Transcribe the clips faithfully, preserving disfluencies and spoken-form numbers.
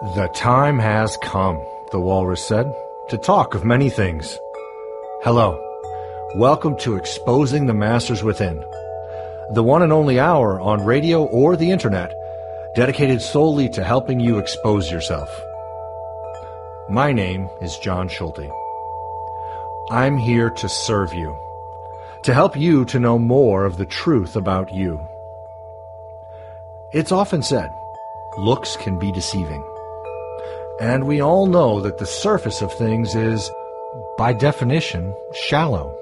The time has come, the walrus said, to talk of many things. Hello. Welcome to Exposing the Masters Within, the one and only hour on radio or the internet dedicated solely to helping you expose yourself. My name is John Schulte. I'm here to serve you, to help you to know more of the truth about you. It's often said, looks can be deceiving. And we all know that the surface of things is, by definition, shallow.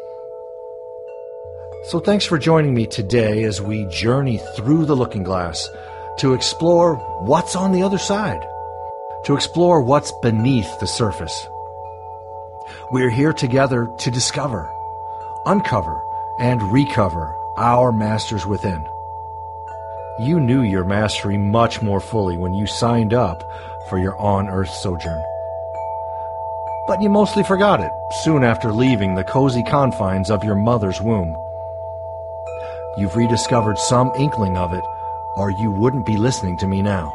So thanks for joining me today as we journey through the looking glass to explore what's on the other side, to explore what's beneath the surface. We're here together to discover, uncover, and recover our masters within. You knew your mastery much more fully when you signed up for your on-earth sojourn. But you mostly forgot it soon after leaving the cozy confines of your mother's womb. You've rediscovered some inkling of it, or you wouldn't be listening to me now.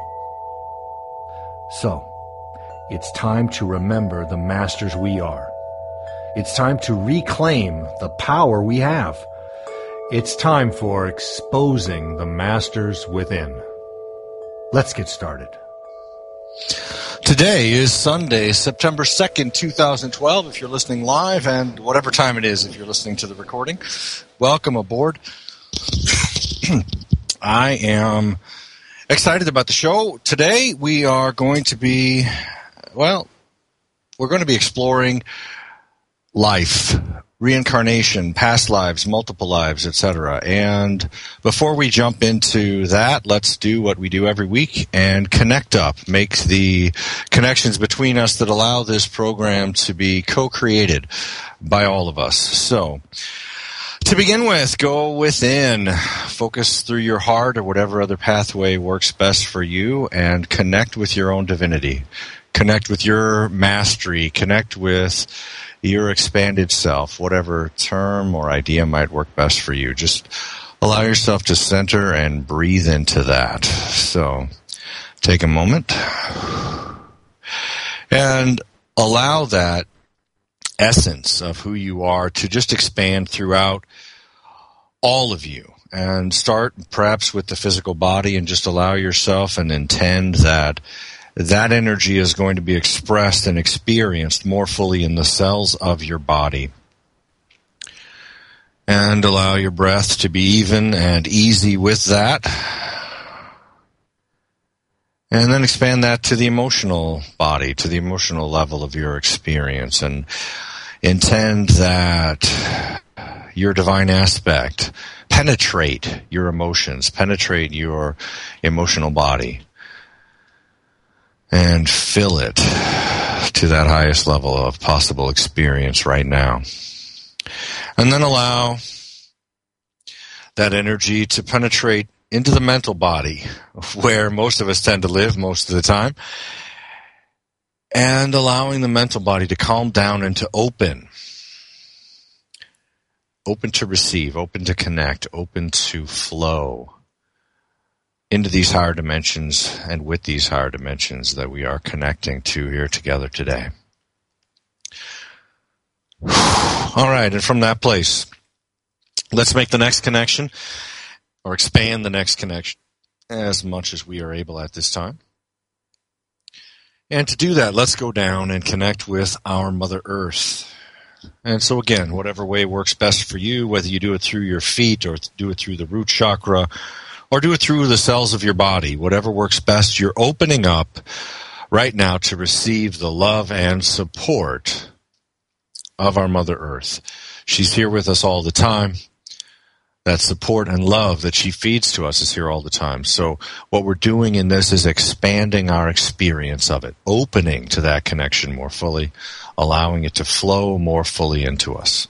So, it's time to remember the masters we are. It's time to reclaim the power we have. It's time for Exposing the Masters Within. Let's get started. Today is Sunday, September second, twenty twelve, if you're listening live, and whatever time it is if you're listening to the recording. Welcome aboard. I am excited about the show. Today we are going to be, well, we're going to be exploring life, reincarnation, past lives, multiple lives, et cetera. And before we jump into that, let's do what we do every week and connect up, make the connections between us that allow this program to be co-created by all of us. So, to begin with, go within, focus through your heart or whatever other pathway works best for you, and connect with your own divinity. Connect with your mastery, connect with your expanded self, whatever term or idea might work best for you. Just allow yourself to center and breathe into that. So take a moment and allow that essence of who you are to just expand throughout all of you. And start perhaps with the physical body and just allow yourself and intend that that energy is going to be expressed and experienced more fully in the cells of your body. And allow your breath to be even and easy with that. And then expand that to the emotional body, to the emotional level of your experience. And intend that your divine aspect penetrate your emotions, penetrate your emotional body. And fill it to that highest level of possible experience right now. And then allow that energy to penetrate into the mental body, where most of us tend to live most of the time. And allowing the mental body to calm down and to open. Open to receive, open to connect, open to flow into these higher dimensions and with these higher dimensions that we are connecting to here together today. All right, and from that place, let's make the next connection or expand the next connection as much as we are able at this time. And to do that, let's go down and connect with our Mother Earth. And so again, whatever way works best for you, whether you do it through your feet or do it through the root chakra, or do it through the cells of your body. Whatever works best, you're opening up right now to receive the love and support of our Mother Earth. She's here with us all the time. That support and love that she feeds to us is here all the time. So what we're doing in this is expanding our experience of it, opening to that connection more fully, allowing it to flow more fully into us.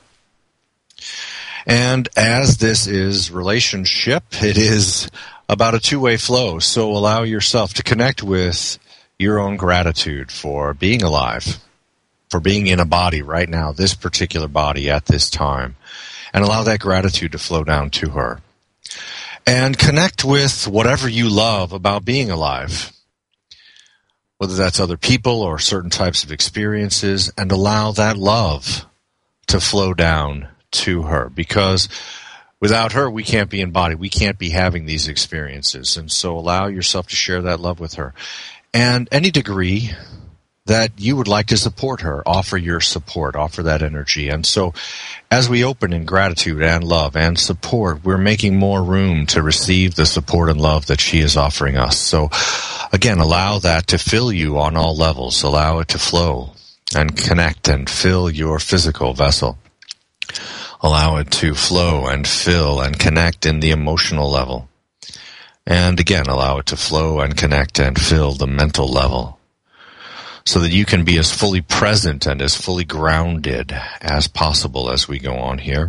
And as this is relationship, it is about a two-way flow. So allow yourself to connect with your own gratitude for being alive, for being in a body right now, this particular body at this time, and allow that gratitude to flow down to her. And connect with whatever you love about being alive. whether that's other people or certain types of experiences, and allow that love to flow down to her, because without her, we can't be embodied. We can't be having these experiences. And so allow yourself to share that love with her. And any degree that you would like to support her, offer your support, offer that energy. And so as we open in gratitude and love and support, we're making more room to receive the support and love that she is offering us. So again, allow that to fill you on all levels. Allow it to flow and connect and fill your physical vessel. Allow it to flow and fill and connect in the emotional level. And again, allow it to flow and connect and fill the mental level, so that you can be as fully present and as fully grounded as possible as we go on here.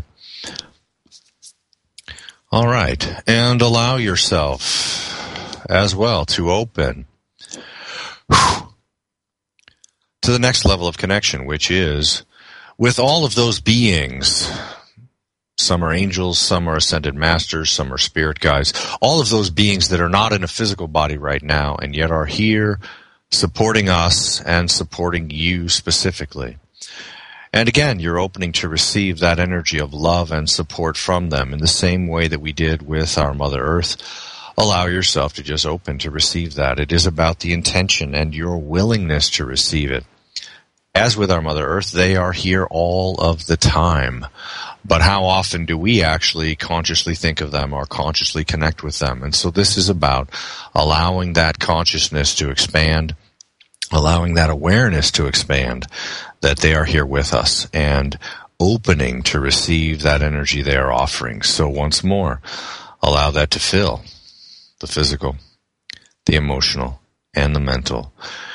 All right. And allow yourself as well to open to the next level of connection, which is with all of those beings. Some are angels, some are ascended masters, some are spirit guides, all of those beings that are not in a physical body right now and yet are here supporting us and supporting you specifically. And again, you're opening to receive that energy of love and support from them in the same way that we did with our Mother Earth. Allow yourself to just open to receive that. It is about the intention and your willingness to receive it. As with our Mother Earth, they are here all of the time. But how often do we actually consciously think of them or consciously connect with them? And so this is about allowing that consciousness to expand, allowing that awareness to expand, that they are here with us, and opening to receive that energy they are offering. So once more, allow that to fill the physical, the emotional, and the mental.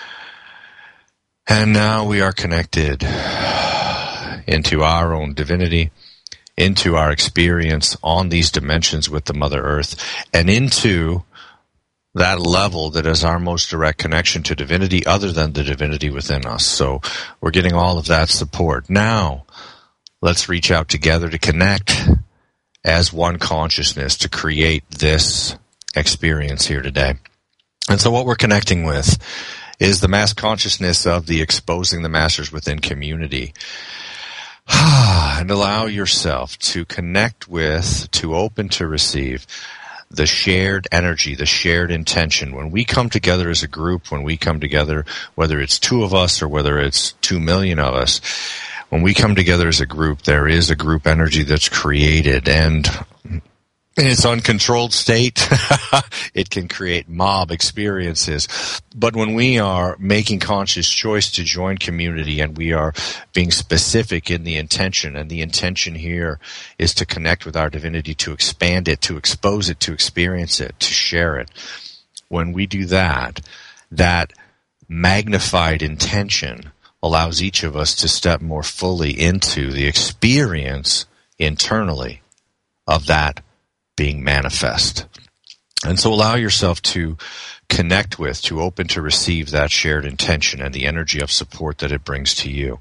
And now we are connected into our own divinity, into our experience on these dimensions with the Mother Earth, and into that level that is our most direct connection to divinity other than the divinity within us. So we're getting all of that support. Now, let's reach out together to connect as one consciousness to create this experience here today. And so what we're connecting with is the mass consciousness of the Exposing the Masters Within community. And allow yourself to connect with, to open to receive the shared energy, the shared intention. When we come together as a group, when we come together, whether it's two of us or whether it's two million of us, when we come together as a group, there is a group energy that's created, and in its uncontrolled state, it can create mob experiences. But when we are making conscious choice to join community and we are being specific in the intention, and the intention here is to connect with our divinity, to expand it, to expose it, to experience it, to share it. When we do that, that magnified intention allows each of us to step more fully into the experience internally of that being manifest. And so allow yourself to connect with, to open to receive that shared intention and the energy of support that it brings to you.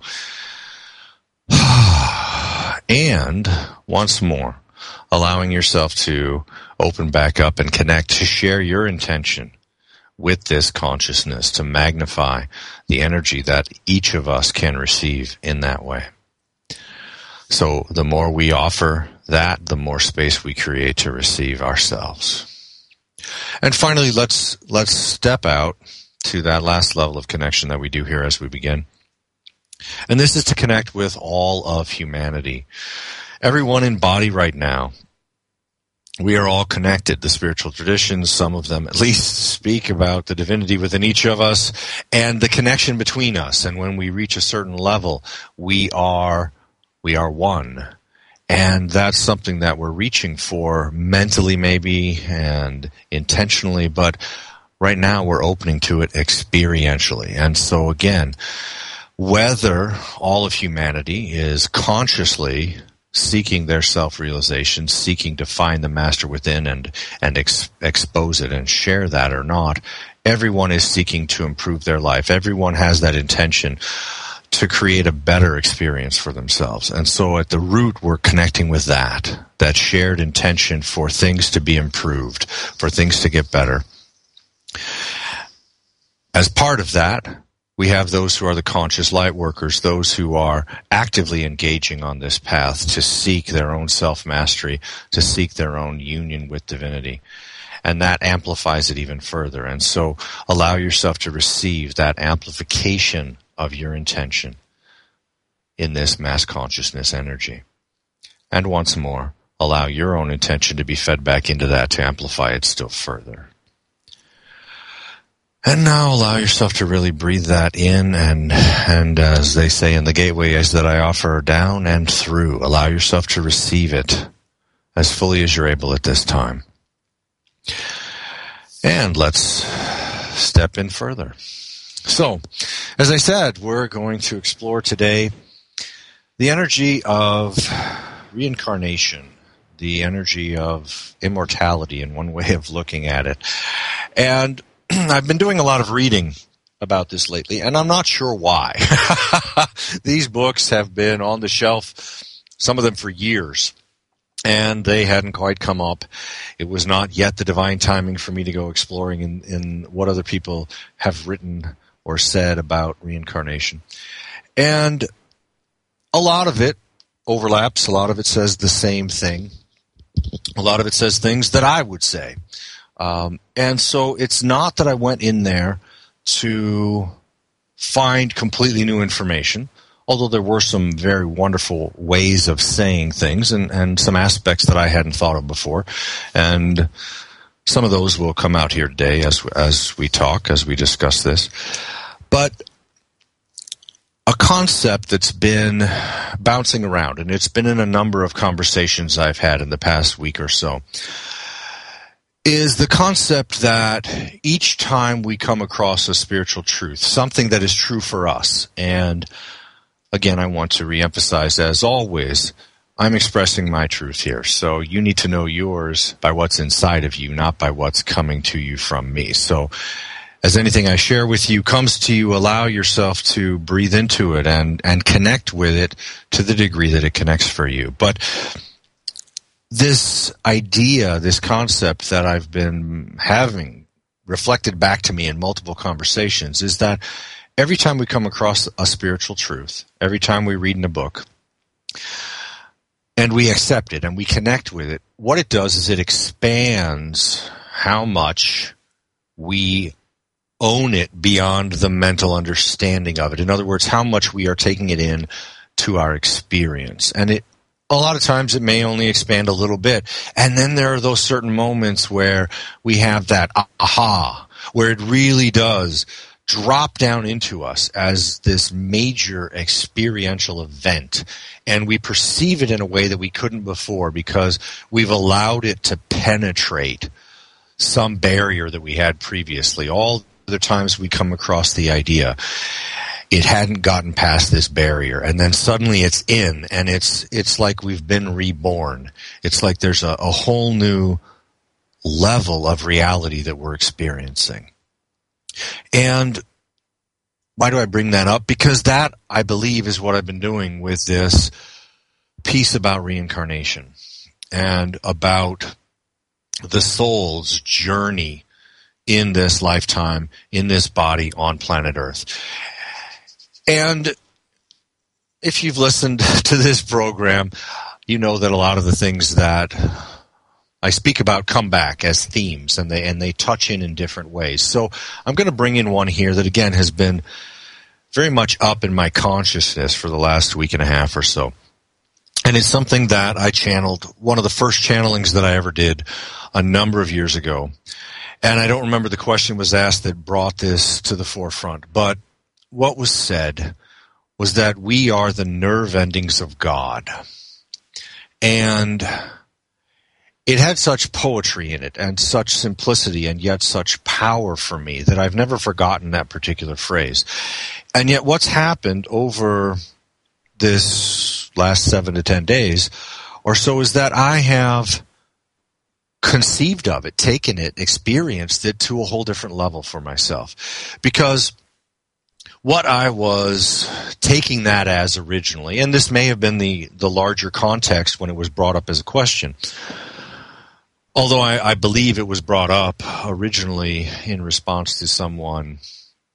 And once more, allowing yourself to open back up and connect, to share your intention with this consciousness, to magnify the energy that each of us can receive in that way. So the more we offer that, the more space we create to receive ourselves. And finally, let's let's step out to that last level of connection that we do here as we begin. And this is to connect with all of humanity. Everyone in body right now, we are all connected. The spiritual traditions, some of them at least, speak about the divinity within each of us and the connection between us. And when we reach a certain level, we are we are one. And that's something that we're reaching for mentally maybe and intentionally, but right now we're opening to it experientially. And so again, whether all of humanity is consciously seeking their self-realization, seeking to find the master within and, and ex- expose it and share that or not, everyone is seeking to improve their life. Everyone has that intention to create a better experience for themselves. And so at the root, we're connecting with that, that shared intention for things to be improved, for things to get better. As part of that, we have those who are the conscious light workers, those who are actively engaging on this path to seek their own self-mastery, to seek their own union with divinity. And that amplifies it even further. And so allow yourself to receive that amplification of your intention in this mass consciousness energy. And once more, allow your own intention to be fed back into that to amplify it still further. And now allow yourself to really breathe that in and, and as they say in the gateways that I offer, down and through. Allow yourself to receive it as fully as you're able at this time. And let's step in further. So, as I said, we're going to explore today the energy of reincarnation, the energy of immortality in one way of looking at it. And I've been doing a lot of reading about this lately, and I'm not sure why. These books have been on the shelf, some of them for years, and they hadn't quite come up. It was not yet the divine timing for me to go exploring in, in what other people have written or said about reincarnation. And a lot of it overlaps. A lot of it says the same thing. A lot of it says things that I would say. Um, and so it's not that I went in there to find completely new information, although there were some very wonderful ways of saying things and, and some aspects that I hadn't thought of before. And some of those will come out here today as, as we talk, as we discuss this. But a concept that's been bouncing around, and it's been in a number of conversations I've had in the past week or so, is the concept that each time we come across a spiritual truth, something that is true for us, and again, I want to reemphasize, as always, I'm expressing my truth here, so you need to know yours by what's inside of you, not by what's coming to you from me. So as anything I share with you comes to you, allow yourself to breathe into it and, and connect with it to the degree that it connects for you. But this idea, this concept that I've been having reflected back to me in multiple conversations is that every time we come across a spiritual truth, every time we read in a book, and we accept it and we connect with it, what it does is it expands how much we own it beyond the mental understanding of it. In other words, how much we are taking it in to our experience. And it a lot of times it may only expand a little bit. And then there are those certain moments where we have that aha, where it really does drop down into us as this major experiential event. And we perceive it in a way that we couldn't before because we've allowed it to penetrate some barrier that we had previously. All the times we come across the idea, it hadn't gotten past this barrier, and then suddenly it's in, and it's it's like we've been reborn. It's like there's a, a whole new level of reality that we're experiencing. And why do I bring that up? Because that, I believe, is what I've been doing with this piece about reincarnation and about the soul's journey in this lifetime, in this body on planet Earth. And if you've listened to this program, you know that a lot of the things that I speak about come back as themes, and they and they touch in in different ways. So I'm going to bring in one here that, again, has been very much up in my consciousness for the last week and a half or so. And it's something that I channeled, one of the first channelings that I ever did a number of years ago. And I don't remember the question was asked that brought this to the forefront, but what was said was that we are the nerve endings of God. And it had such poetry in it and such simplicity and yet such power for me that I've never forgotten that particular phrase. And yet what's happened over this last seven to ten days or so is that I have conceived of it, taken it, experienced it to a whole different level for myself. Because what I was taking that as originally, and this may have been the, the larger context when it was brought up as a question, although I, I believe it was brought up originally in response to someone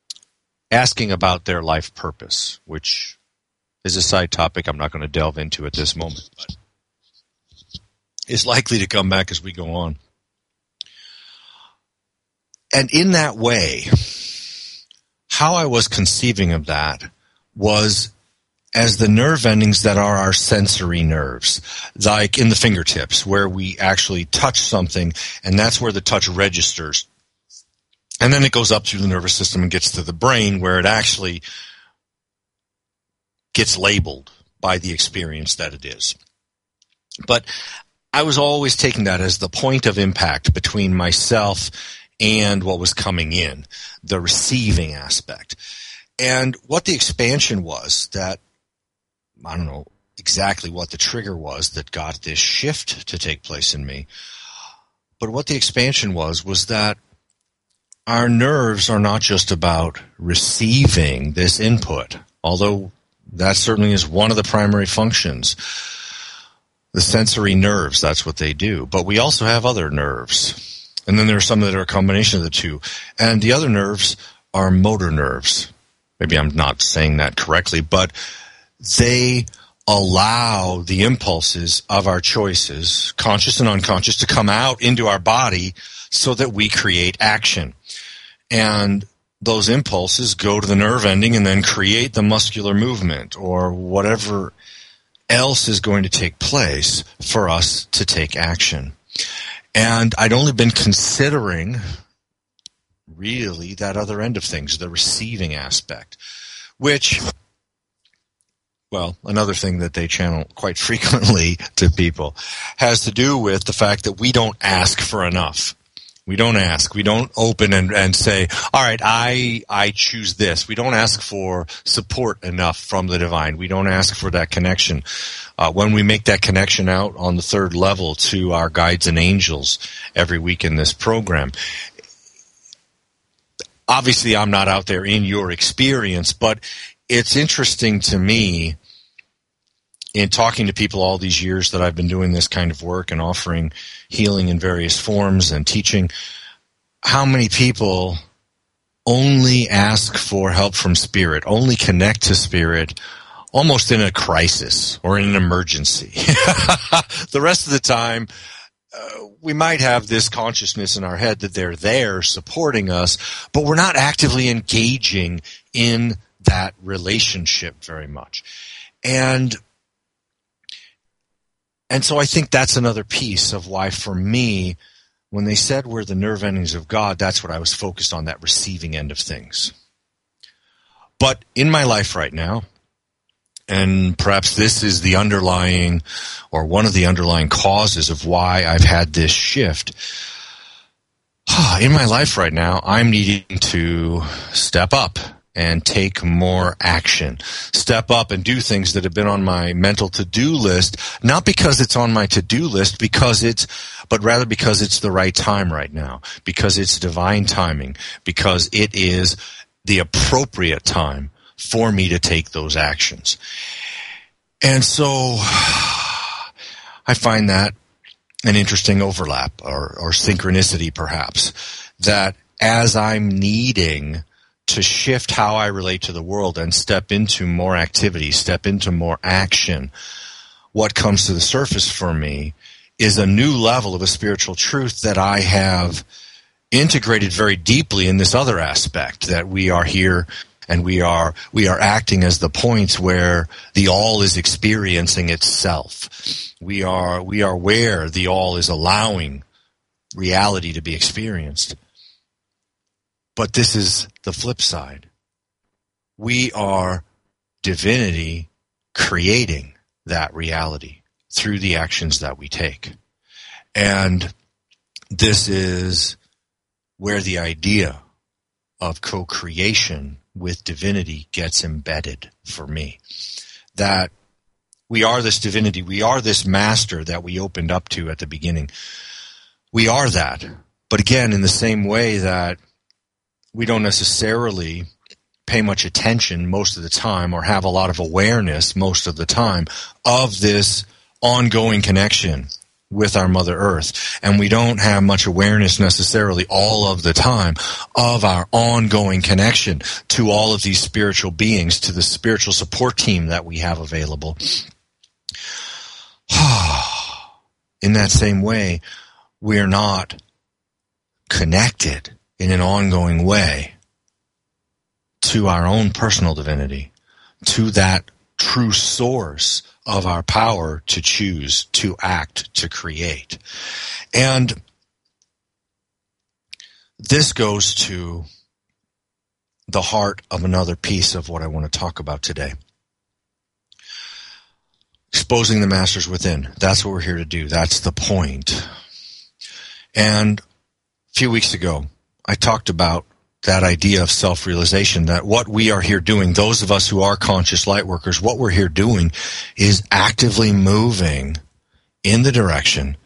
asking about their life purpose, which is a side topic I'm not going to delve into at this moment, but is likely to come back as we go on. And in that way, how I was conceiving of that was as the nerve endings that are our sensory nerves, like in the fingertips, where we actually touch something, and that's where the touch registers. And then it goes up through the nervous system and gets to the brain, where it actually gets labeled by the experience that it is. But I was always taking that as the point of impact between myself and what was coming in, the receiving aspect. And what the expansion was that, I don't know exactly what the trigger was that got this shift to take place in me, but what the expansion was, was that our nerves are not just about receiving this input, although that certainly is one of the primary functions. The sensory nerves, that's what they do. But we also have other nerves. And then there are some that are a combination of the two. And the other nerves are motor nerves. Maybe I'm not saying that correctly, but they allow the impulses of our choices, conscious and unconscious, to come out into our body so that we create action. And those impulses go to the nerve ending and then create the muscular movement or whatever else is going to take place for us to take action. And I'd only been considering really that other end of things, the receiving aspect, which, well, another thing that they channel quite frequently to people has to do with the fact that we don't ask for enough. We don't ask. We don't open and, and say, all right, I I choose this. We don't ask for support enough from the divine. We don't ask for that connection. Uh, when we make that connection out on the third level to our guides and angels every week in this program, obviously I'm not out there in your experience, but it's interesting to me in talking to people all these years that I've been doing this kind of work and offering healing in various forms and teaching, how many people only ask for help from spirit, only connect to spirit almost in a crisis or in an emergency. The rest of the time, uh, we might have this consciousness in our head that they're there supporting us, but we're not actively engaging in that relationship very much. And And so I think that's another piece of why, for me, when they said we're the nerve endings of God, that's what I was focused on, that receiving end of things. But in my life right now, and perhaps this is the underlying, or one of the underlying causes of why I've had this shift, in my life right now, I'm needing to step up and take more action. Step up and do things that have been on my mental to-do list, not because it's on my to-do list, because it's, but rather because it's the right time right now, because it's divine timing, because it is the appropriate time for me to take those actions. And so I find that an interesting overlap or, or synchronicity perhaps, that as I'm needing to shift how I relate to the world and step into more activity, step into more action, what comes to the surface for me is a new level of a spiritual truth that I have integrated very deeply in this other aspect, that we are here and we are we are acting as the points where the all is experiencing itself. We are we are where the all is allowing reality to be experienced. But this is the flip side. We are divinity creating that reality through the actions that we take. And this is where the idea of co-creation with divinity gets embedded for me. That we are this divinity, we are this master that we opened up to at the beginning. We are that. But again, in the same way that we don't necessarily pay much attention most of the time or have a lot of awareness most of the time of this ongoing connection with our Mother Earth, and we don't have much awareness necessarily all of the time of our ongoing connection to all of these spiritual beings, to the spiritual support team that we have available. In that same way, we are not connected in an ongoing way to our own personal divinity, to that true source of our power to choose, to act, to create. And this goes to the heart of another piece of what I want to talk about today. Exposing the masters within. That's what we're here to do. That's the point. And a few weeks ago, I talked about that idea of self-realization, that what we are here doing, those of us who are conscious light workers, what we're here doing is actively moving in the direction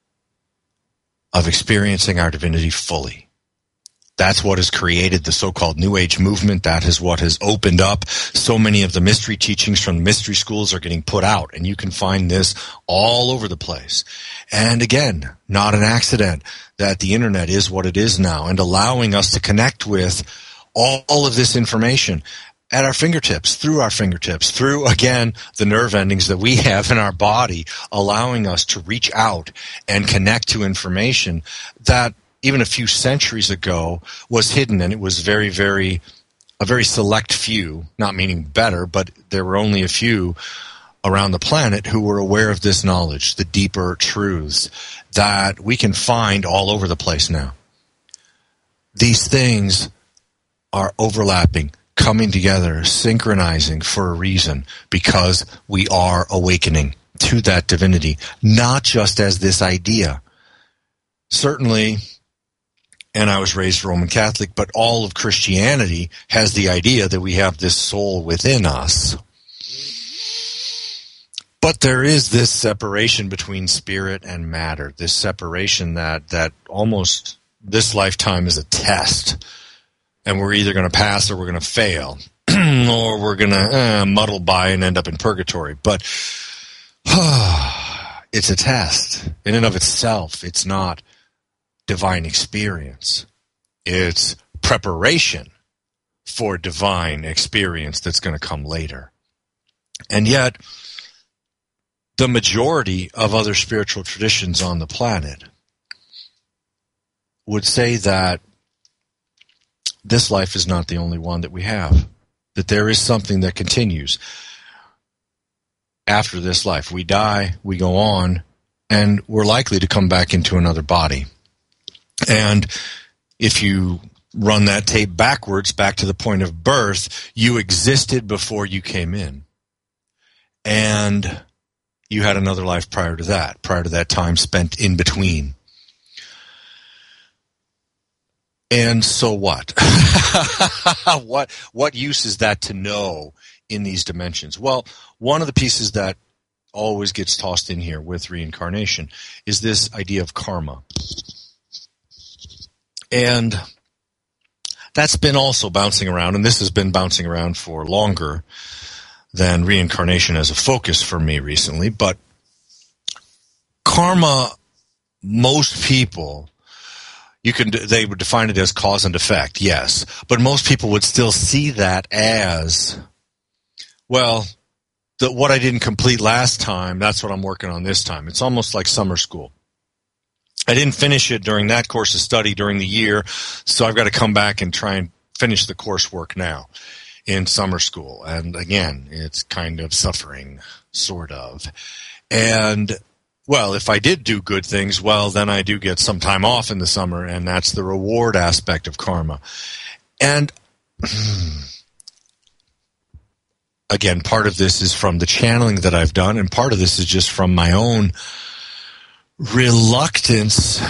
of experiencing our divinity fully. That's what has created the so-called New Age movement. That is what has opened up so many of the mystery teachings from the mystery schools are getting put out. And you can find this all over the place. And again, not an accident that the internet is what it is now, and allowing us to connect with all, all of this information at our fingertips, through our fingertips, through, again, the nerve endings that we have in our body, allowing us to reach out and connect to information that even a few centuries ago was hidden, and it was very, very, a very select few, not meaning better, but there were only a few around the planet who were aware of this knowledge, the deeper truths that we can find all over the place now. These things are overlapping, coming together, synchronizing for a reason, because we are awakening to that divinity, not just as this idea. Certainly, and I was raised Roman Catholic, but all of Christianity has the idea that we have this soul within us. But there is this separation between spirit and matter, this separation that, that almost this lifetime is a test. And we're either going to pass or we're going to fail, or we're going to uh, muddle by and end up in purgatory. But uh, it's a test. In and of itself, it's not divine experience. It's preparation for divine experience that's going to come later. And yet, the majority of other spiritual traditions on the planet would say that this life is not the only one that we have, that there is something that continues after this life. We die, we go on, and we're likely to come back into another body. And if you run that tape backwards, back to the point of birth, you existed before you came in. And you had another life prior to that, prior to that time spent in between. And so what? what what use is that to know in these dimensions? Well, one of the pieces that always gets tossed in here with reincarnation is this idea of karma. And that's been also bouncing around, and this has been bouncing around for longer than reincarnation as a focus for me recently. But karma, most people, you can they would define it as cause and effect, yes. But most people would still see that as, well, the, what I didn't complete last time, that's what I'm working on this time. It's almost like summer school. I didn't finish it during that course of study during the year, so I've got to come back and try and finish the coursework now in summer school. And again, it's kind of suffering, sort of. And, well, if I did do good things, well, then I do get some time off in the summer, and that's the reward aspect of karma. And again, part of this is from the channeling that I've done, and part of this is just from my own reluctance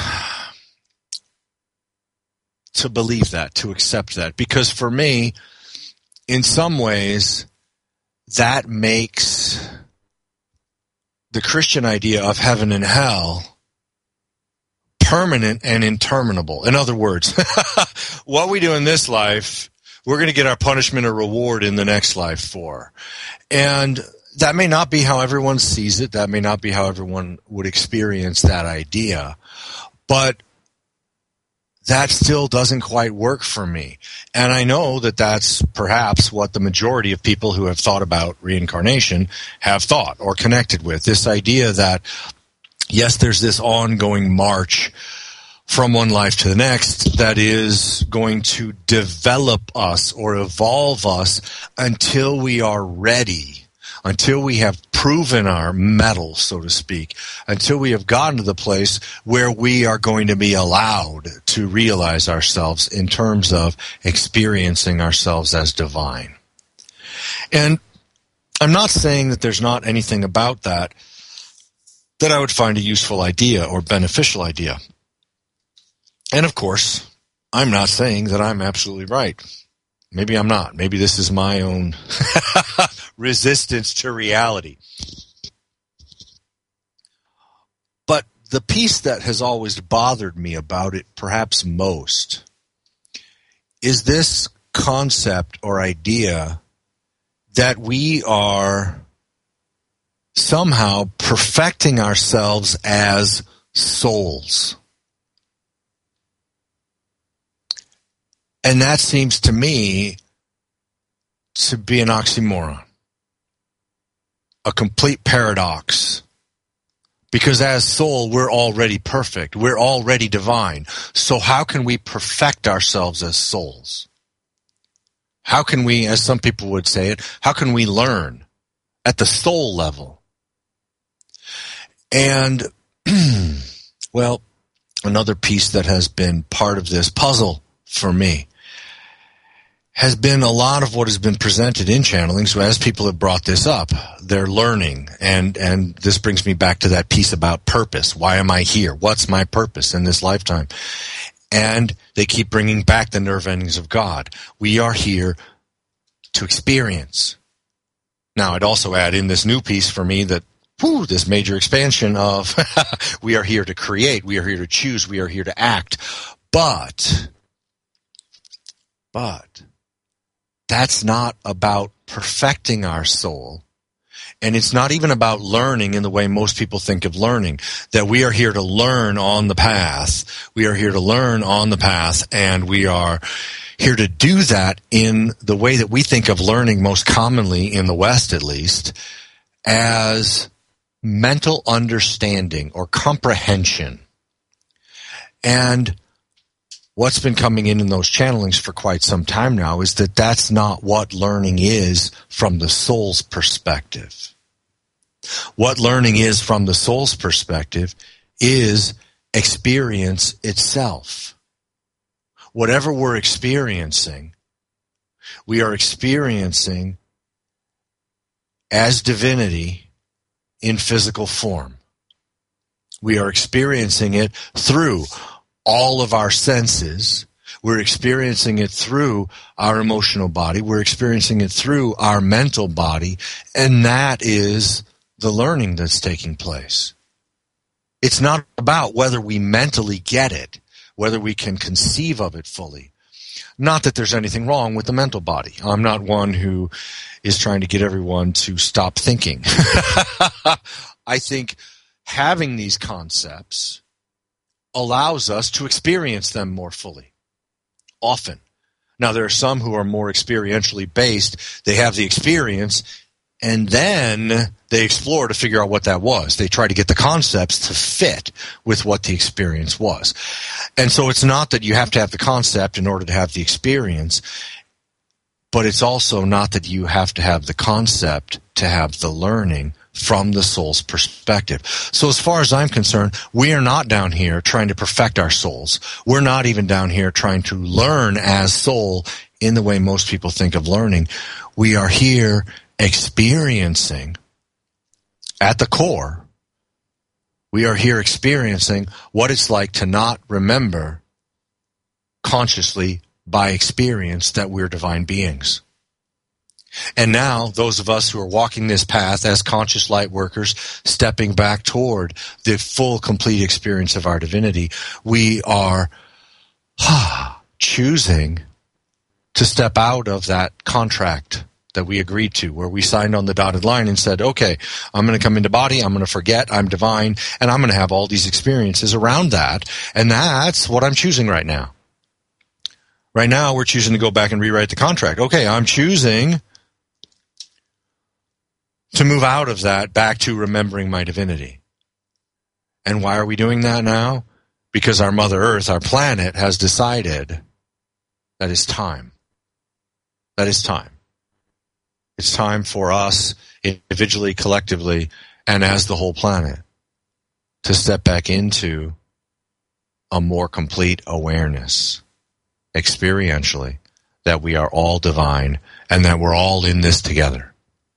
to believe that, to accept that. Because for me, in some ways, that makes the Christian idea of heaven and hell permanent and interminable. In other words, what we do in this life, we're going to get our punishment or reward in the next life for. And that may not be how everyone sees it. That may not be how everyone would experience that idea. But that still doesn't quite work for me. And I know that that's perhaps what the majority of people who have thought about reincarnation have thought or connected with. This idea that, yes, there's this ongoing march from one life to the next that is going to develop us or evolve us until we are ready, until we have proven our mettle, so to speak, until we have gotten to the place where we are going to be allowed to realize ourselves in terms of experiencing ourselves as divine. And I'm not saying that there's not anything about that that I would find a useful idea or beneficial idea. And of course, I'm not saying that I'm absolutely right. Maybe I'm not. Maybe this is my own resistance to reality. But the piece that has always bothered me about it, perhaps most, is this concept or idea that we are somehow perfecting ourselves as souls. And that seems to me to be an oxymoron, a complete paradox. Because as soul, we're already perfect. We're already divine. So how can we perfect ourselves as souls? How can we, as some people would say it, how can we learn at the soul level? And, well, another piece that has been part of this puzzle for me has been a lot of what has been presented in channeling. So as people have brought this up, they're learning. And, and this brings me back to that piece about purpose. Why am I here? What's my purpose in this lifetime? And they keep bringing back the nerve endings of God. We are here to experience. Now, I'd also add in this new piece for me that, whew, this major expansion of we are here to create, we are here to choose, we are here to act. But, but, that's not about perfecting our soul. And it's not even about learning in the way most people think of learning, that we are here to learn on the path. We are here to learn on the path, and we are here to do that in the way that we think of learning most commonly, in the West at least, as mental understanding or comprehension. And what's been coming in in those channelings for quite some time now is that that's not what learning is from the soul's perspective. What learning is from the soul's perspective is experience itself. Whatever we're experiencing, we are experiencing as divinity in physical form. We are experiencing it through all of our senses. We're experiencing it through our emotional body. We're experiencing it through our mental body. And that is the learning that's taking place. It's not about whether we mentally get it, whether we can conceive of it fully. Not that there's anything wrong with the mental body. I'm not one who is trying to get everyone to stop thinking. I think having these concepts allows us to experience them more fully, often. Now, there are some who are more experientially based. They have the experience, and then they explore to figure out what that was. They try to get the concepts to fit with what the experience was. And so it's not that you have to have the concept in order to have the experience, but it's also not that you have to have the concept to have the learning from the soul's perspective. So as far as I'm concerned, we are not down here trying to perfect our souls. We're not even down here trying to learn as soul in the way most people think of learning. We are here experiencing, at the core, we are here experiencing what it's like to not remember consciously by experience that we're divine beings. And now, those of us who are walking this path as conscious light workers, stepping back toward the full, complete experience of our divinity, we are ah, choosing to step out of that contract that we agreed to, where we signed on the dotted line and said, okay, I'm going to come into body, I'm going to forget, I'm divine, and I'm going to have all these experiences around that. And that's what I'm choosing right now. Right now, we're choosing to go back and rewrite the contract. Okay, I'm choosing to move out of that back to remembering my divinity. And why are we doing that now? Because our Mother Earth, our planet, has decided that it's time. That is time. It's time for us, individually, collectively, and as the whole planet, to step back into a more complete awareness, experientially, that we are all divine and that we're all in this together.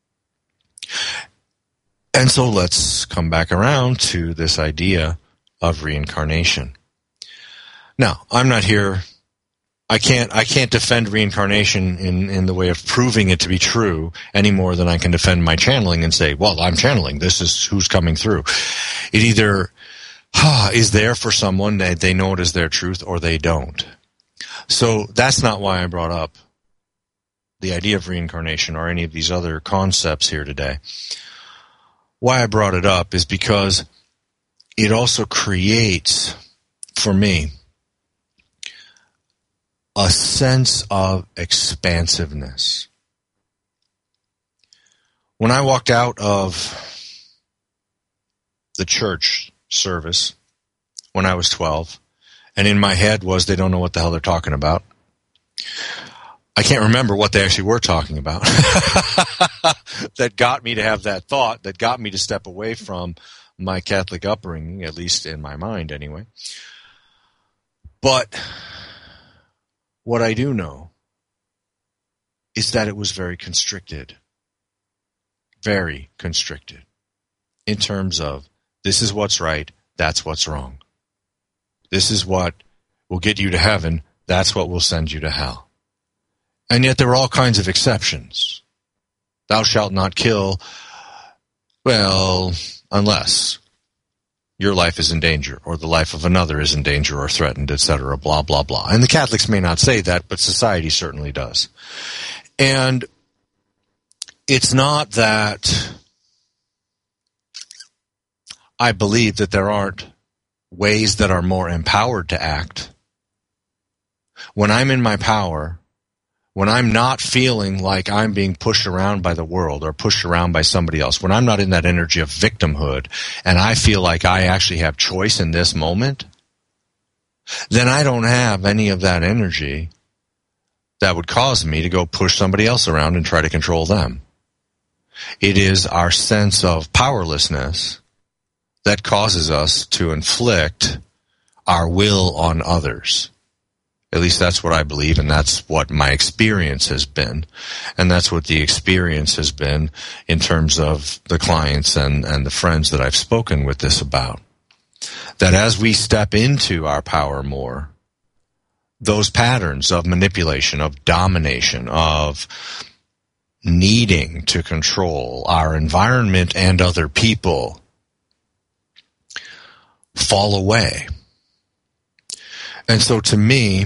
And so let's come back around to this idea of reincarnation. Now, I'm not here, I can't I can't defend reincarnation in, in the way of proving it to be true any more than I can defend my channeling and say, well, I'm channeling, this is who's coming through. It either ah, is there for someone, that they know it is their truth, or they don't. So that's not why I brought up the idea of reincarnation or any of these other concepts here today. Why I brought it up is because it also creates, for me, a sense of expansiveness. When I walked out of the church service when I was twelve, and in my head was, they don't know what the hell they're talking about. I can't remember what they actually were talking about. That got me to have that thought, that got me to step away from my Catholic upbringing, at least in my mind anyway. But what I do know is that it was very constricted. Very constricted. In terms of, this is what's right, that's what's wrong. This is what will get you to heaven, that's what will send you to hell. And yet there are all kinds of exceptions. Thou shalt not kill, well, unless your life is in danger, or the life of another is in danger or threatened, et cetera, blah, blah, blah. And the Catholics may not say that, but society certainly does. And it's not that I believe that there aren't ways that are more empowered to act. When I'm in my power, when I'm not feeling like I'm being pushed around by the world or pushed around by somebody else, when I'm not in that energy of victimhood and I feel like I actually have choice in this moment, then I don't have any of that energy that would cause me to go push somebody else around and try to control them. It is our sense of powerlessness that causes us to inflict our will on others. At least that's what I believe, and that's what my experience has been. And that's what the experience has been in terms of the clients and, and the friends that I've spoken with this about. That as we step into our power more, those patterns of manipulation, of domination, of needing to control our environment and other people fall away. And so to me,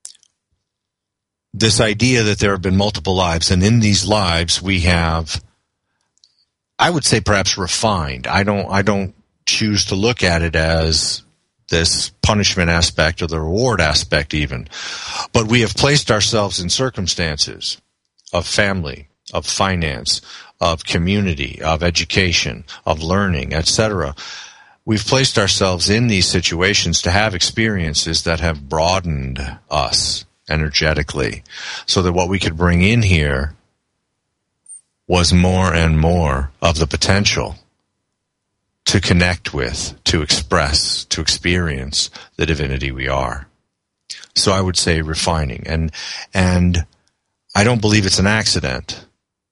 this idea that there have been multiple lives, and in these lives we have, I would say perhaps refined. I don't, I don't choose to look at it as this punishment aspect or the reward aspect even. But we have placed ourselves in circumstances of family, of finance, of community, of education, of learning, et cetera. We've placed ourselves in these situations to have experiences that have broadened us energetically, so that what we could bring in here was more and more of the potential to connect with, to express, to experience the divinity we are. So I would say refining. And, and I don't believe it's an accident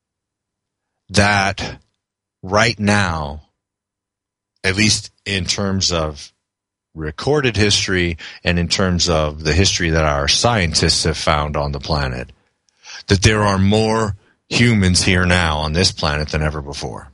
that right now, at least in terms of recorded history and in terms of the history that our scientists have found on the planet, that there are more humans here now on this planet than ever before.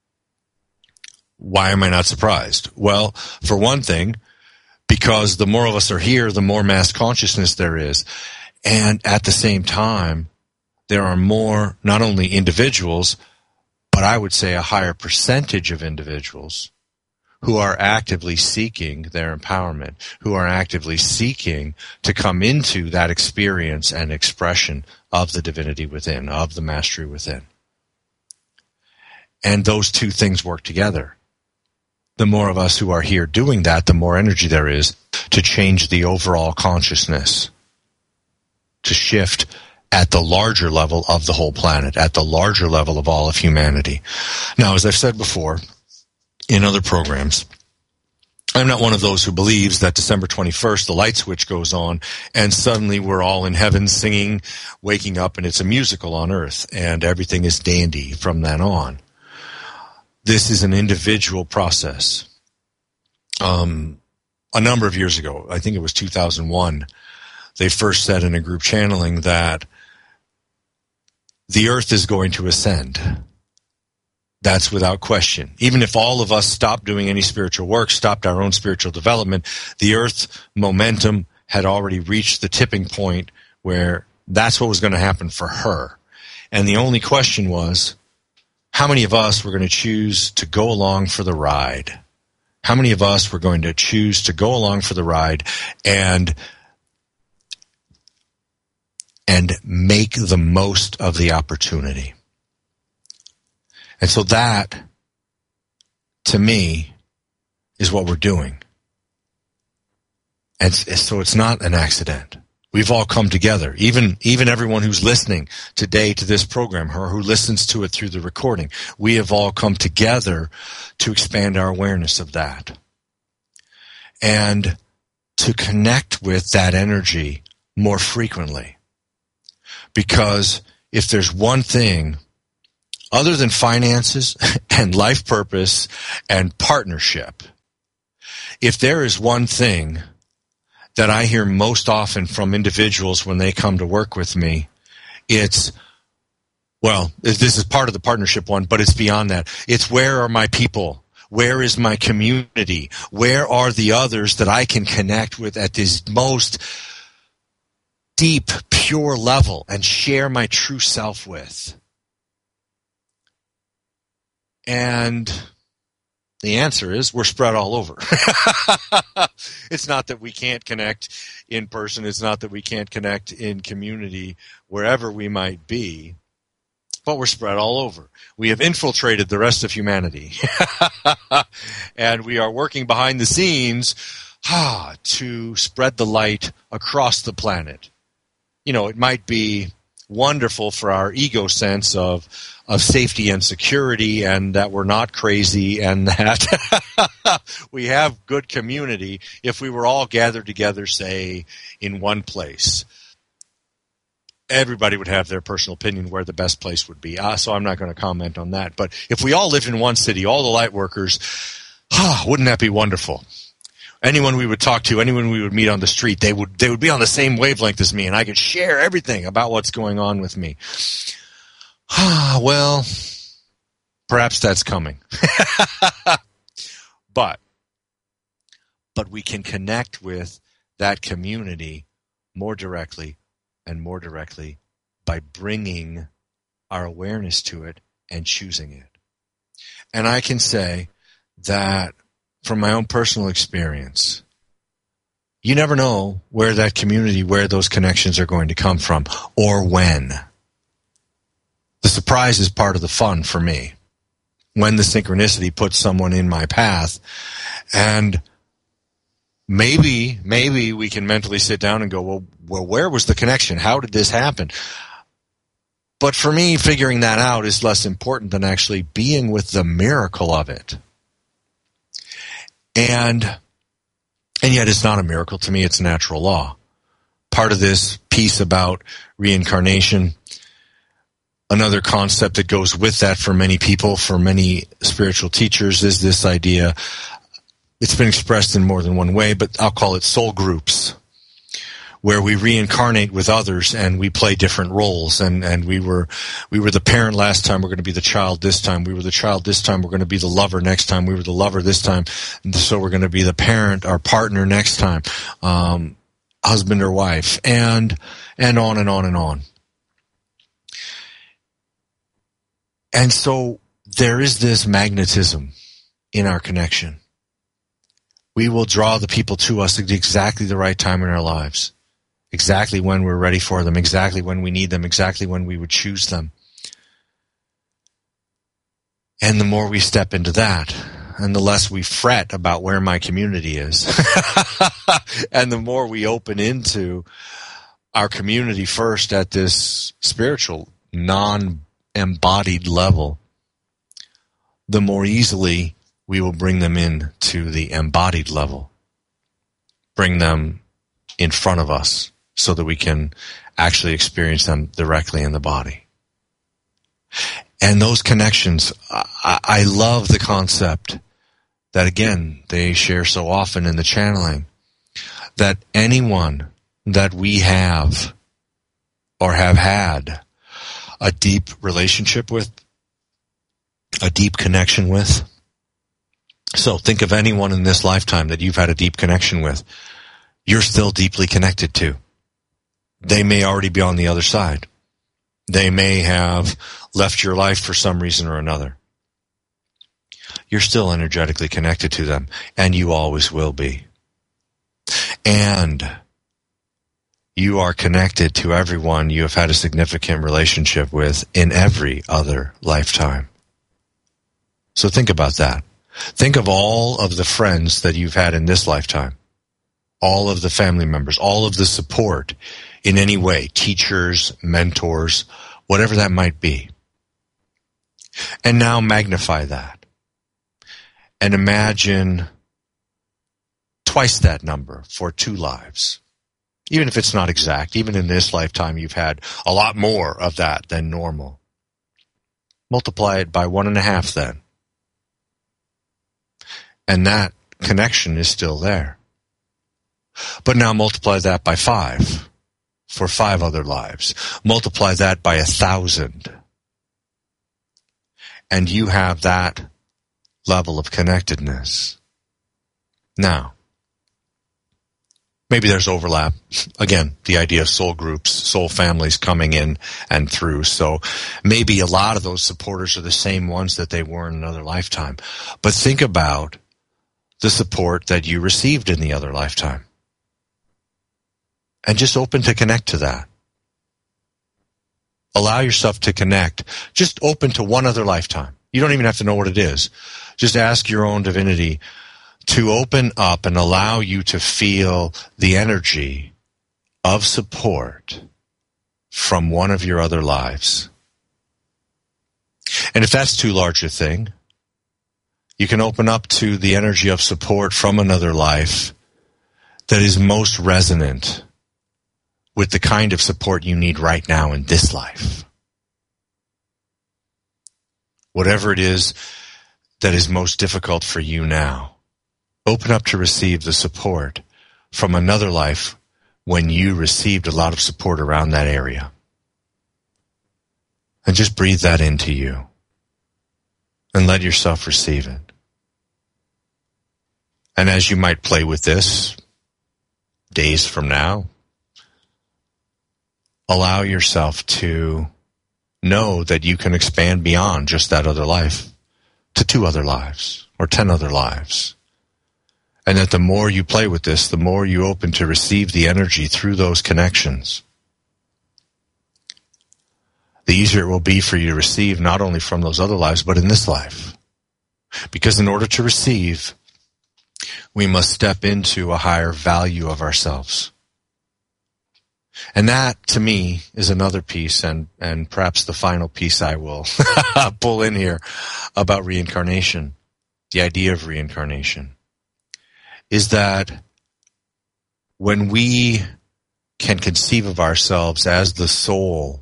Why am I not surprised? Well, for one thing, because the more of us are here, the more mass consciousness there is. And at the same time, there are more, not only individuals, but I would say a higher percentage of individuals who are actively seeking their empowerment, who are actively seeking to come into that experience and expression of the divinity within, of the mastery within. And those two things work together. The more of us who are here doing that, the more energy there is to change the overall consciousness, to shift at the larger level of the whole planet, at the larger level of all of humanity. Now, as I've said before in other programs, I'm not one of those who believes that December twenty-first, the light switch goes on, and suddenly we're all in heaven singing, waking up, and it's a musical on earth, and everything is dandy from then on. This is an individual process. Um, a number of years ago, I think it was two thousand one, they first said in a group channeling that the earth is going to ascend. That's without question. Even if all of us stopped doing any spiritual work, stopped our own spiritual development, the earth momentum had already reached the tipping point where that's what was going to happen for her. And the only question was, how many of us were going to choose to go along for the ride? How many of us were going to choose to go along for the ride and and make the most of the opportunity? And so that, to me, is what we're doing. And so it's not an accident. We've all come together, even even everyone who's listening today to this program, or who listens to it through the recording. We have all come together to expand our awareness of that and to connect with that energy more frequently. Because if there's one thing, other than finances and life purpose and partnership, if there is one thing that I hear most often from individuals when they come to work with me, it's, well, this is part of the partnership one, but it's beyond that. It's, where are my people? Where is my community? Where are the others that I can connect with at this most deep, pure level and share my true self with? And the answer is, we're spread all over. It's not that we can't connect in person. It's not that we can't connect in community wherever we might be, but we're spread all over. We have infiltrated the rest of humanity. And we are working behind the scenes ah, to spread the light across the planet. You know, it might be wonderful for our ego sense of of safety and security, and that we're not crazy, and that we have good community if we were all gathered together, say, in one place. Everybody would have their personal opinion where the best place would be, uh, so I'm not going to comment on that. But if we all lived in one city, all the light workers, ah, wouldn't that be wonderful? Anyone we would talk to, anyone we would meet on the street, they would they would be on the same wavelength as me, and I could share everything about what's going on with me. Ah, well, perhaps that's coming. but, but we can connect with that community more directly and more directly by bringing our awareness to it and choosing it. And I can say that from my own personal experience, you never know where that community, where those connections are going to come from, or when. The surprise is part of the fun for me. When the synchronicity puts someone in my path, and maybe, maybe we can mentally sit down and go, well, well, where was the connection? How did this happen? But for me, figuring that out is less important than actually being with the miracle of it. And, and yet it's not a miracle to me, it's natural law. Part of this piece about reincarnation, another concept that goes with that for many people, for many spiritual teachers, is this idea. It's been expressed in more than one way, but I'll call it soul groups, where we reincarnate with others and we play different roles. And, and we were we were the parent last time, we're going to be the child this time. We were the child this time, we're going to be the lover next time. We were the lover this time, and so we're going to be the parent, our partner next time, um, husband or wife, and and on and on and on. And so there is this magnetism in our connection. We will draw the people to us at exactly the right time in our lives, exactly when we're ready for them, exactly when we need them, exactly when we would choose them. And the more we step into that, and the less we fret about where my community is, and the more we open into our community first at this spiritual, non-embodied level, the more easily we will bring them in to the embodied level, bring them in front of us so that we can actually experience them directly in the body. And those connections, I, I love the concept that, again, they share so often in the channeling, that anyone that we have or have had a deep relationship with, a deep connection with. So think of anyone in this lifetime that you've had a deep connection with. You're still deeply connected to. They may already be on the other side. They may have left your life for some reason or another. You're still energetically connected to them, and you always will be. And you are connected to everyone you have had a significant relationship with in every other lifetime. So think about that. Think of all of the friends that you've had in this lifetime, all of the family members, all of the support in any way, teachers, mentors, whatever that might be. And now magnify that. And imagine twice that number for two lives. Even if it's not exact, even in this lifetime you've had a lot more of that than normal. Multiply it by one and a half then. And that connection is still there. But now multiply that by five for five other lives. Multiply that by a thousand. And you have that level of connectedness. Now, maybe there's overlap. Again, the idea of soul groups, soul families coming in and through. So maybe a lot of those supporters are the same ones that they were in another lifetime. But think about the support that you received in the other lifetime. And just open to connect to that. Allow yourself to connect. Just open to one other lifetime. You don't even have to know what it is. Just ask your own divinity to open up and allow you to feel the energy of support from one of your other lives. And if that's too large a thing, you can open up to the energy of support from another life that is most resonant with the kind of support you need right now in this life. Whatever it is that is most difficult for you now, open up to receive the support from another life when you received a lot of support around that area. And just breathe that into you and let yourself receive it. And as you might play with this days from now, allow yourself to know that you can expand beyond just that other life to two other lives or ten other lives. And that the more you play with this, the more you open to receive the energy through those connections, the easier it will be for you to receive not only from those other lives, but in this life. Because in order to receive, we must step into a higher value of ourselves. And that, to me, is another piece, and, and perhaps the final piece I will pull in here about reincarnation, the idea of reincarnation, is that when we can conceive of ourselves as the soul,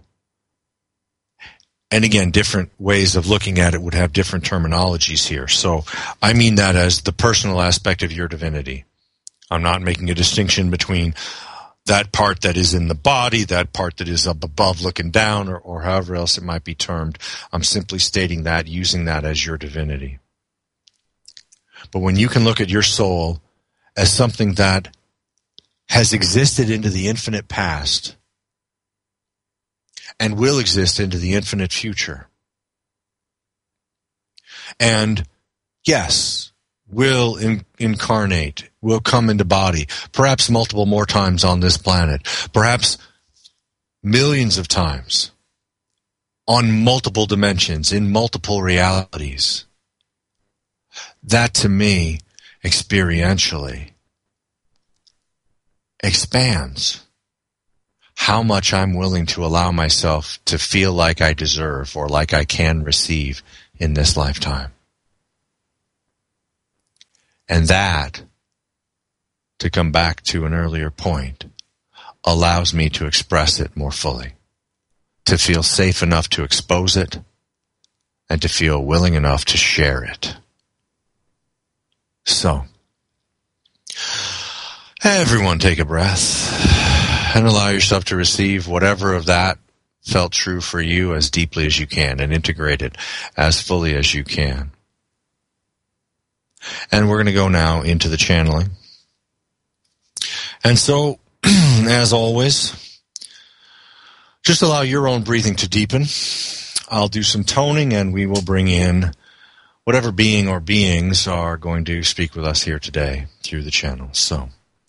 and again, different ways of looking at it would have different terminologies here. So I mean that as the personal aspect of your divinity. I'm not making a distinction between that part that is in the body, that part that is up above looking down, or, or however else it might be termed. I'm simply stating that, using that as your divinity. But when you can look at your soul as something that has existed into the infinite past and will exist into the infinite future, And yes, will in, incarnate, will come into body, perhaps multiple more times on this planet, perhaps millions of times, on multiple dimensions, in multiple realities. That to me, experientially, expands how much I'm willing to allow myself to feel like I deserve or like I can receive in this lifetime. And that, to come back to an earlier point, allows me to express it more fully, to feel safe enough to expose it, and to feel willing enough to share it. So, everyone take a breath and allow yourself to receive whatever of that felt true for you as deeply as you can and integrate it as fully as you can. And we're going to go now into the channeling. And so, as always, just allow your own breathing to deepen. I'll do some toning and we will bring in whatever being or beings are going to speak with us here today through the channel. So,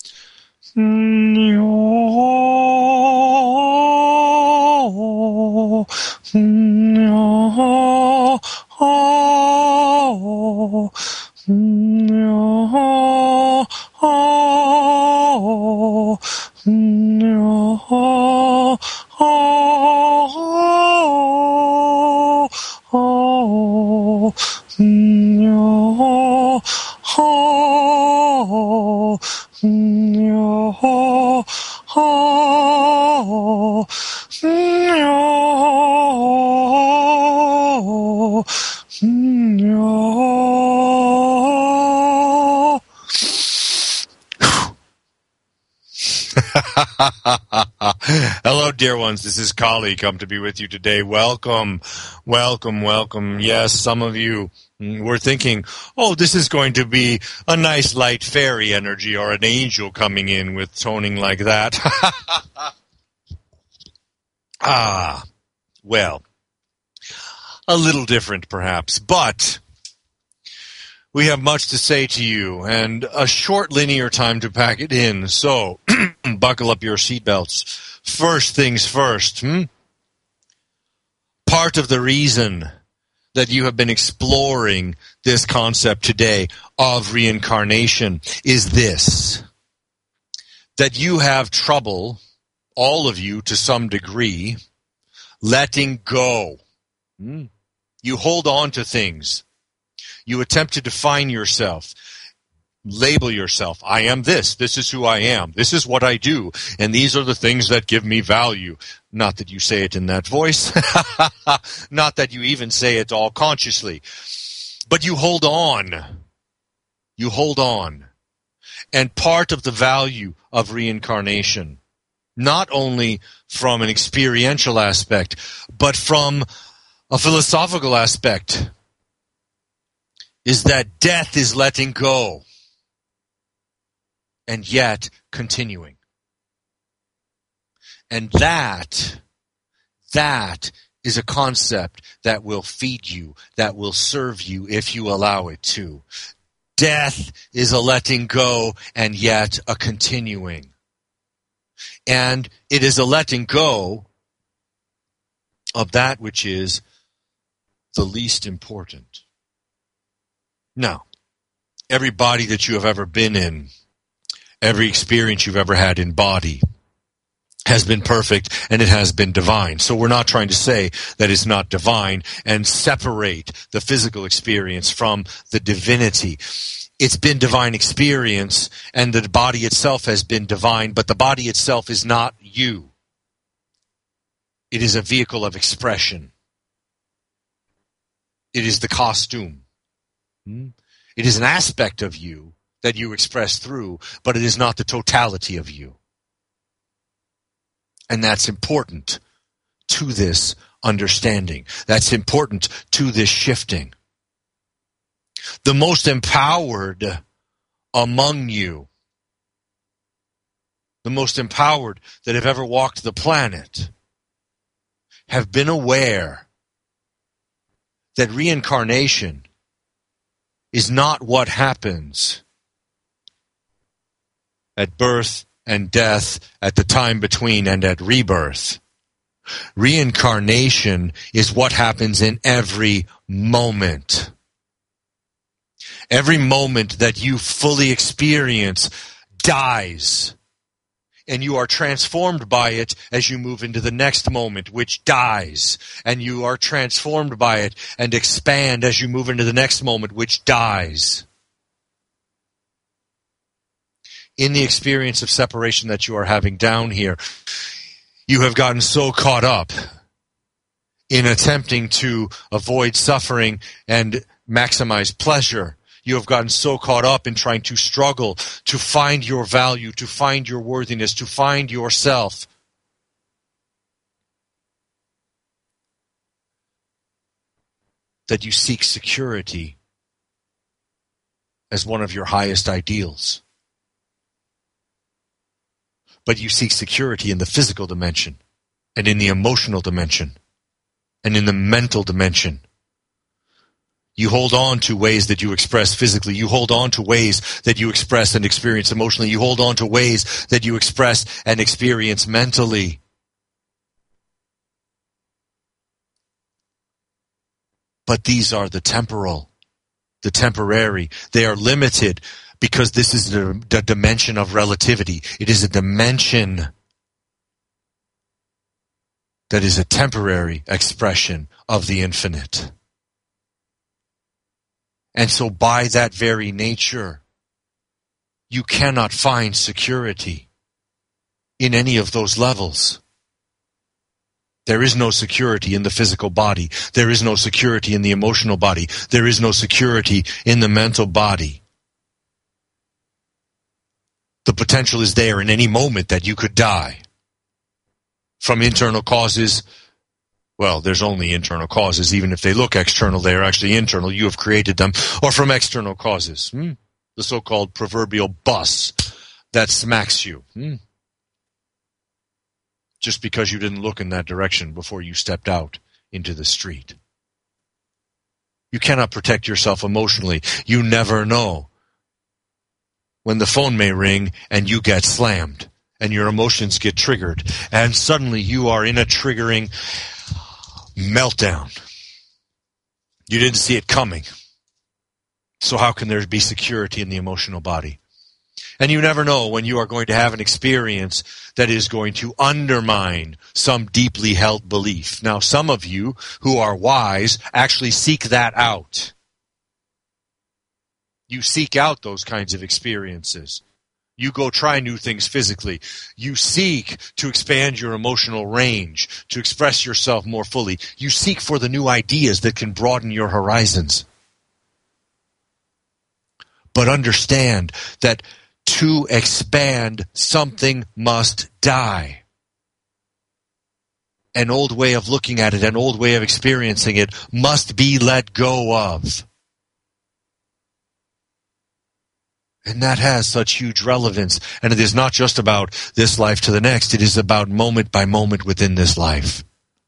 hello, dear ones. This is Kali, come to be with you today. Welcome, welcome, welcome. Yes, some of you were thinking, oh, this is going to be a nice light fairy energy or an angel coming in with toning like that. Ah, well, a little different perhaps, but we have much to say to you and a short linear time to pack it in, so buckle up your seatbelts. First things first, hmm? Part of the reason that you have been exploring this concept today of reincarnation is this, that you have trouble, all of you to some degree, letting go. Hmm? You hold on to things. You attempt to define yourself, label yourself. I am this. This is who I am. This is what I do. And these are the things that give me value. Not that you say it in that voice. Not that you even say it all consciously. But you hold on. You hold on. And part of the value of reincarnation, not only from an experiential aspect, but from a philosophical aspect, is that death is letting go, and yet continuing. And that, that is a concept that will feed you, that will serve you if you allow it to. Death is a letting go, and yet a continuing. And it is a letting go of that which is the least important. Now, every body that you have ever been in, every experience you've ever had in body has been perfect and it has been divine. So we're not trying to say that it's not divine and separate the physical experience from the divinity. It's been divine experience and the body itself has been divine, but the body itself is not you. It is a vehicle of expression. It is the costume. It is an aspect of you that you express through, but it is not the totality of you. And that's important to this understanding. That's important to this shifting. The most empowered among you, the most empowered that have ever walked the planet, have been aware that reincarnation is not what happens at birth and death, at the time between, and at rebirth. Reincarnation is what happens in every moment. Every moment that you fully experience dies, and you are transformed by it as you move into the next moment, which dies, and you are transformed by it and expand as you move into the next moment, which dies. In the experience of separation that you are having down here, you have gotten so caught up in attempting to avoid suffering and maximize pleasure. You have gotten so caught up in trying to struggle, to find your value, to find your worthiness, to find yourself. That you seek security as one of your highest ideals. But you seek security in the physical dimension, and in the emotional dimension, and in the mental dimension. You hold on to ways that you express physically. You hold on to ways that you express and experience emotionally. You hold on to ways that you express and experience mentally. But these are the temporal, the temporary. They are limited because this is the, the dimension of relativity. It is a dimension that is a temporary expression of the infinite. And so by that very nature, you cannot find security in any of those levels. There is no security in the physical body. There is no security in the emotional body. There is no security in the mental body. The potential is there in any moment that you could die. From internal causes, well, there's only internal causes. Even if they look external, they are actually internal. You have created them. Or from external causes. Hmm? The so-called proverbial bus that smacks you. Hmm? Just because you didn't look in that direction before you stepped out into the street. You cannot protect yourself emotionally. You never know when the phone may ring and you get slammed and your emotions get triggered and suddenly you are in a triggering meltdown. You didn't see it coming. So how can there be security in the emotional body? And you never know when you are going to have an experience that is going to undermine some deeply held belief. Now, some of you who are wise actually seek that out. You seek out those kinds of experiences. You go try new things physically. You seek to expand your emotional range, to express yourself more fully. You seek for the new ideas that can broaden your horizons. But understand that to expand, something must die. An old way of looking at it, an old way of experiencing it must be let go of. And that has such huge relevance. And it is not just about this life to the next. It is about moment by moment within this life.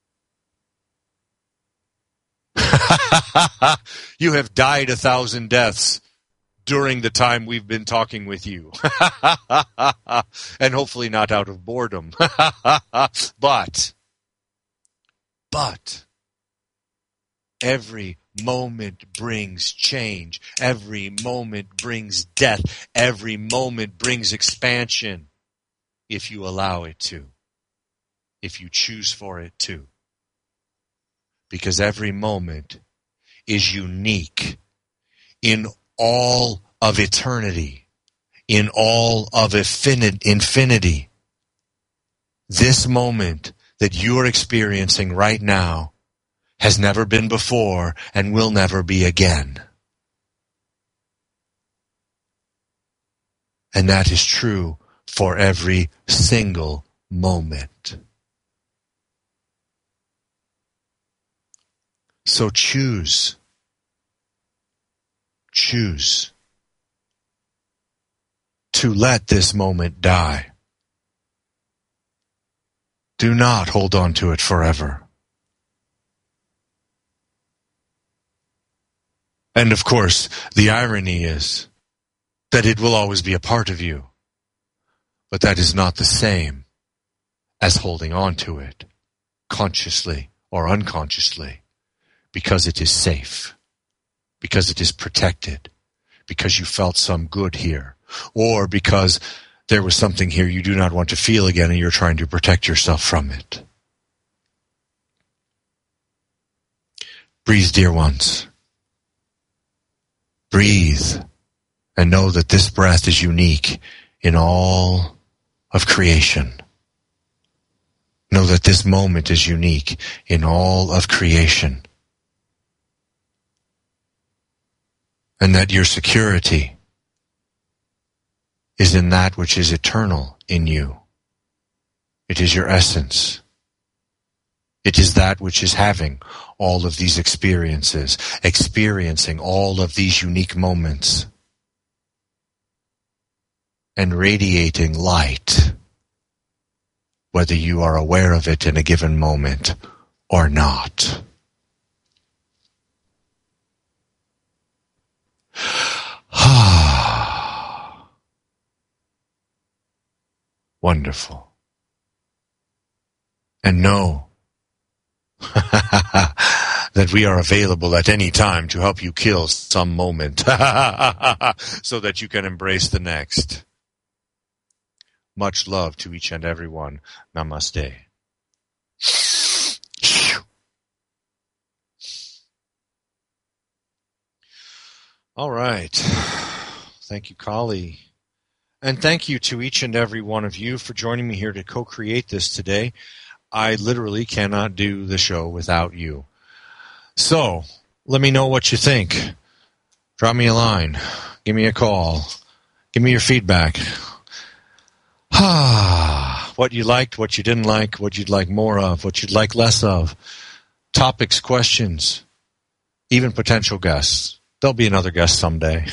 You have died a thousand deaths during the time we've been talking with you. And hopefully not out of boredom. But, but, every moment brings change. Every moment brings death. Every moment brings expansion. If you allow it to. If you choose for it to. Because every moment is unique in all of eternity. In all of infinity. This moment that you are experiencing right now has never been before and will never be again. And that is true for every single moment. So choose. Choose to let this moment die. Do not hold on to it forever. And of course, the irony is that it will always be a part of you. But that is not the same as holding on to it, consciously or unconsciously, because it is safe, because it is protected, because you felt some good here, or because there was something here you do not want to feel again and you're trying to protect yourself from it. Breathe, dear ones. Breathe and know that this breath is unique in all of creation. Know that this moment is unique in all of creation. And that your security is in that which is eternal in you. It is your essence. It is that which is having all of these experiences, experiencing all of these unique moments, and radiating light, whether you are aware of it in a given moment or not. Wonderful. And know that we are available at any time to help you kill some moment so that you can embrace the next. Much love to each and every one. Namaste. All right. Thank you, Kali. And thank you to each and every one of you for joining me here to co-create this today. I literally cannot do the show without you. So, let me know what you think. Drop me a line. Give me a call. Give me your feedback. What you liked, what you didn't like, what you'd like more of, what you'd like less of. Topics, questions, even potential guests. There'll be another guest someday.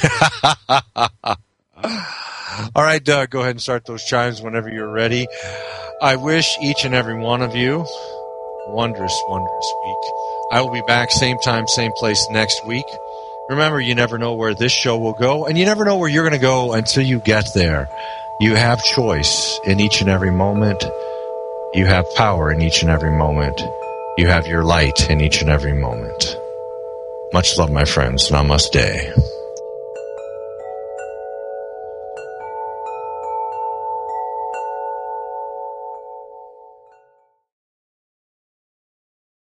All right, Doug, go ahead and start those chimes whenever you're ready. I wish each and every one of you a wondrous, wondrous week. I will be back same time, same place next week. Remember, you never know where this show will go, and you never know where you're going to go until you get there. You have choice in each and every moment. You have power in each and every moment. You have your light in each and every moment. Much love, my friends. Namaste.